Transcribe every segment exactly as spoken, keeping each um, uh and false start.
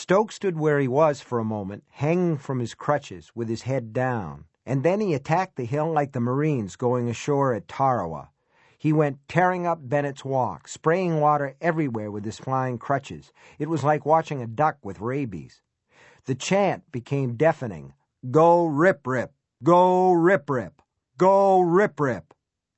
Stoke stood where he was for a moment, hanging from his crutches with his head down, and then he attacked the hill like the Marines going ashore at Tarawa. He went tearing up Bennett's Walk, spraying water everywhere with his flying crutches. It was like watching a duck with rabies. The chant became deafening. Go Rip Rip! Go Rip Rip! Go Rip Rip!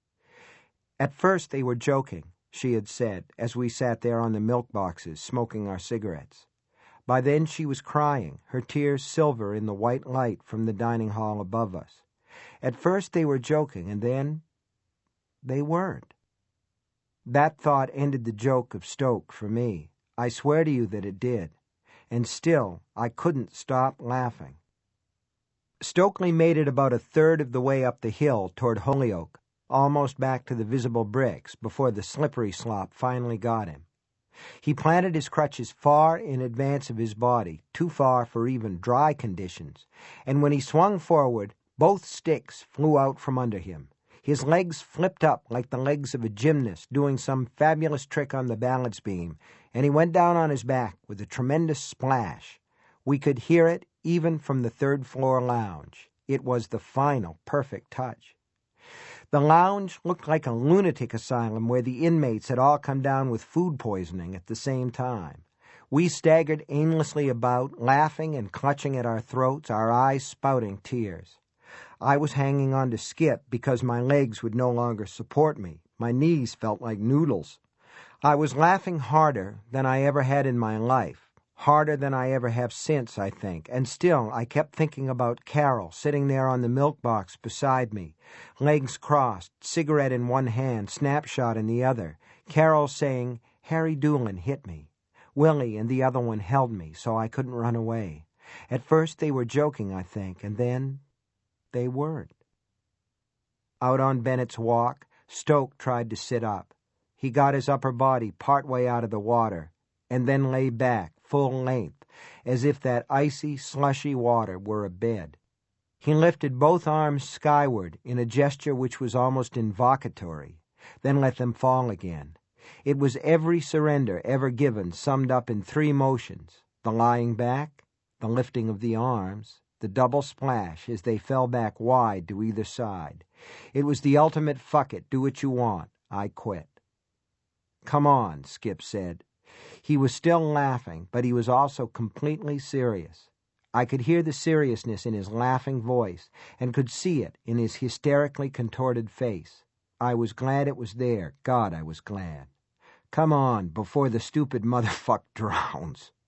At first they were joking, she had said, as we sat there on the milk boxes, smoking our cigarettes. By then she was crying, her tears silver in the white light from the dining hall above us. At first they were joking, and then they weren't. That thought ended the joke of Stoke for me. I swear to you that it did. And still, I couldn't stop laughing. Stokely made it about a third of the way up the hill toward Holyoke, almost back to the visible bricks, before the slippery slop finally got him. He planted his crutches far in advance of his body, too far for even dry conditions, and when he swung forward, both sticks flew out from under him. His legs flipped up like the legs of a gymnast doing some fabulous trick on the balance beam, and he went down on his back with a tremendous splash. We could hear it even from the third-floor lounge. It was the final, perfect touch. The lounge looked like a lunatic asylum where the inmates had all come down with food poisoning at the same time. We staggered aimlessly about, laughing and clutching at our throats, our eyes spouting tears. I was hanging on to Skip because my legs would no longer support me. My knees felt like noodles. I was laughing harder than I ever had in my life, harder than I ever have since, I think, and still I kept thinking about Carol sitting there on the milk box beside me, legs crossed, cigarette in one hand, snapshot in the other, Carol saying, Harry Doolin hit me. Willie and the other one held me so I couldn't run away. At first they were joking, I think, and then they weren't. Out on Bennett's Walk, Stoke tried to sit up. He got his upper body part way out of the water, and then lay back, full length, as if that icy, slushy water were a bed. He lifted both arms skyward in a gesture which was almost invocatory, then let them fall again. It was every surrender ever given summed up in three motions: the lying back, the lifting of the arms, the double splash as they fell back wide to either side. It was the ultimate fuck it, do what you want. I quit. Come on, Skip said. He was still laughing, but he was also completely serious. I could hear the seriousness in his laughing voice and could see it in his hysterically contorted face. I was glad it was there. God, I was glad. Come on, before the stupid motherfucker drowns.